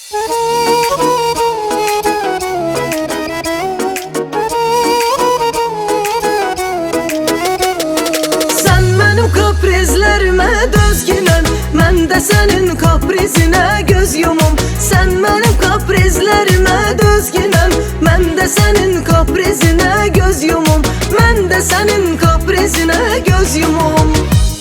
Sen benim kaprizlerime dözgünən, mən də sənin kaprizinə göz yumum. Sen benim kaprizlerime dözgünən, mən də sənin kaprizinə göz yumum. Mən də sənin kaprizinə göz yumum.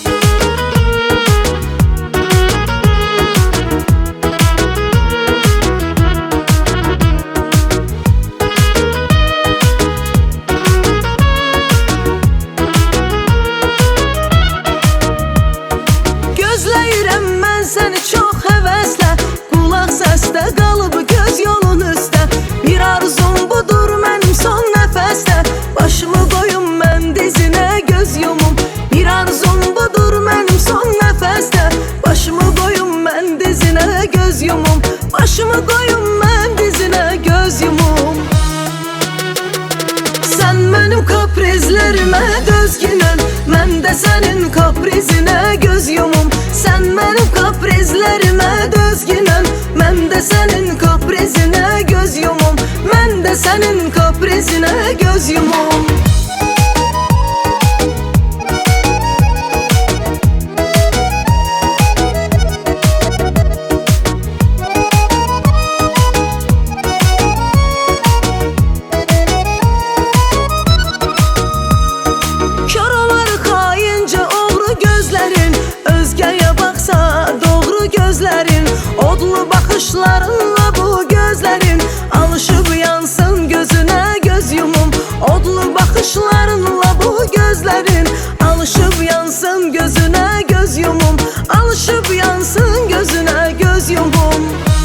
Gözləyirəm mən səni çox həvəslə, qulaq səsdə qalıb göz yolun üstə. Bir arzum budur mənim son nəfəsdə, başımı qoyum mən dizinə göz yumum. Bir arzum budur mənim son nəfəsdə, başımı qoyum mən dizinə göz yumum. Başımı qoyum mən dizinə göz yumum. Sen benim kaprizlerime dözgünən, mən də sənin kaprizinə göz yumum. Sen benim kaprizlerime dözgünən, mən də sənin kaprizinə göz yumum. Mən də sənin kaprizinə göz yumum. Odlu bakışlarınla bu gözlerin alışıp yansın gözüne göz yumum. Odlu bakışlarınla bu gözlerin alışıp yansın gözüne göz yumum. Alışıp yansın gözüne göz yumum.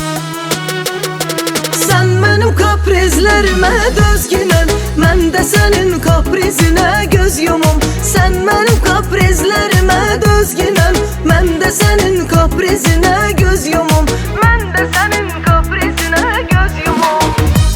Sen benim kaprizlerime dözgünən, mən də sənin kaprizine göz yumum. Sen benim kaprizlerime dözgünən, mən də sənin kaprizine göz yumum. Mən də sənin kaprizine göz yumum.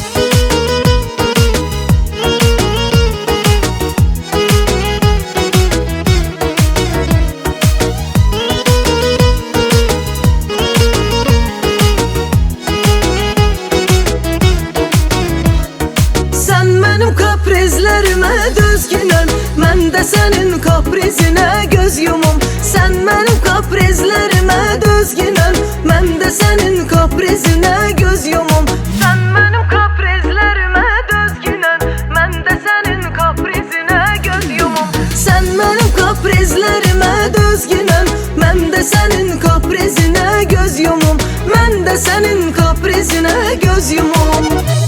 Sen benim kaprizlerime dözgünən, mən də sənin kaprizine göz yumum. Sen benim kaprizlerime dözgünən, mən də sənin kaprizine göz yumum. Sen benim kaprizlerime dözgünən, mən də sənin kaprizine göz yumum. Sen benim kaprizlerime dözgünən, mən də sənin kaprizine göz yumum. Mən də sənin kaprizine göz yumum.